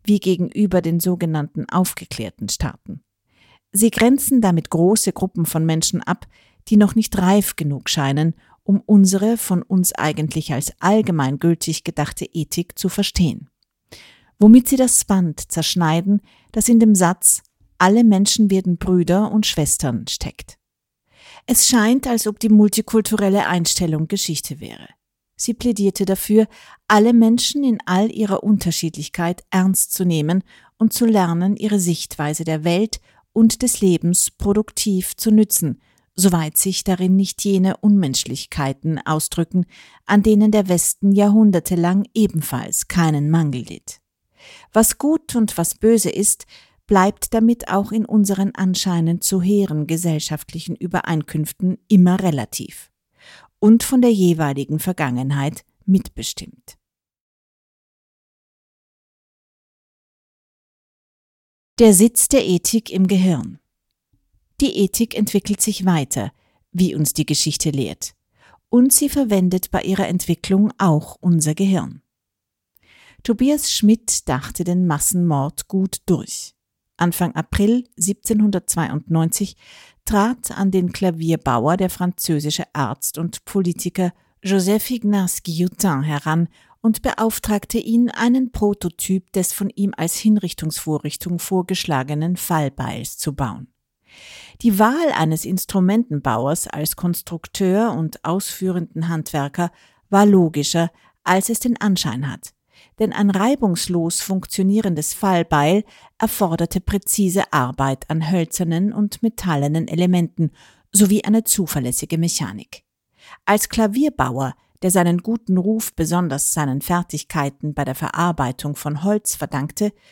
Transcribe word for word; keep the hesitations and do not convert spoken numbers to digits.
wie gegenüber den sogenannten aufgeklärten Staaten. Sie grenzen damit große Gruppen von Menschen ab, die noch nicht reif genug scheinen, um unsere von uns eigentlich als allgemeingültig gedachte Ethik zu verstehen. Womit sie das Band zerschneiden, das in dem Satz »Alle Menschen werden Brüder und Schwestern« steckt. Es scheint, als ob die multikulturelle Einstellung Geschichte wäre. Sie plädierte dafür, alle Menschen in all ihrer Unterschiedlichkeit ernst zu nehmen und zu lernen, ihre Sichtweise der Welt und des Lebens produktiv zu nützen, soweit sich darin nicht jene Unmenschlichkeiten ausdrücken, an denen der Westen jahrhundertelang ebenfalls keinen Mangel litt. Was gut und was böse ist, bleibt damit auch in unseren anscheinend zu hehren gesellschaftlichen Übereinkünften immer relativ und von der jeweiligen Vergangenheit mitbestimmt. Der Sitz der Ethik im Gehirn. Die Ethik entwickelt sich weiter, wie uns die Geschichte lehrt, und sie verwendet bei ihrer Entwicklung auch unser Gehirn. Tobias Schmidt dachte den Massenmord gut durch. Anfang April siebzehnhundertzweiundneunzig trat an den Klavierbauer der französische Arzt und Politiker Joseph Ignace Guillotin heran und beauftragte ihn, einen Prototyp des von ihm als Hinrichtungsvorrichtung vorgeschlagenen Fallbeils zu bauen. Die Wahl eines Instrumentenbauers als Konstrukteur und ausführenden Handwerker war logischer, als es den Anschein hat, denn ein reibungslos funktionierendes Fallbeil erforderte präzise Arbeit an hölzernen und metallenen Elementen sowie eine zuverlässige Mechanik. Als Klavierbauer, der seinen guten Ruf besonders seinen Fertigkeiten bei der Verarbeitung von Holz verdankte,